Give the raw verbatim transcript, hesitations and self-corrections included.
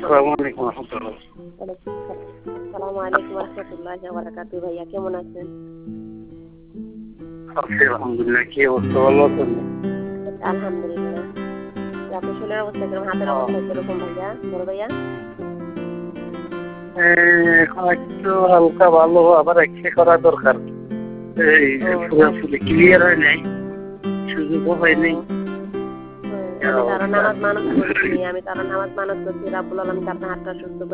আসসালামু আলাইকুম ওয়া রাহমাতুল্লাহ। আসসালামু আলাইকুম ওয়া রাহমাতুল্লাহি ওয়া বারাকাতুহু। ভাইয়া কেমন আছেন? আছি আলহামদুলিল্লাহ। কি অবস্থা, ভালো আছেন? আলহামদুলিল্লাহ। আপনার শরীরের অবস্থা কিরকম? হাতের অবস্থা কিরকম ভাইয়া, বড় ভাইয়া? এখন একটু হালকা ভালো, আবার এক্সরে করা দরকার। এই পুরোপুরি ক্লিয়ার হয় নাই, সুযোগও হয় নাই। আমি তারা নামাজ মানত করছি, আমি তারা নামাজ মানত করছি রাব্বুল আলামিন আপনার হাতটা সুস্থ করে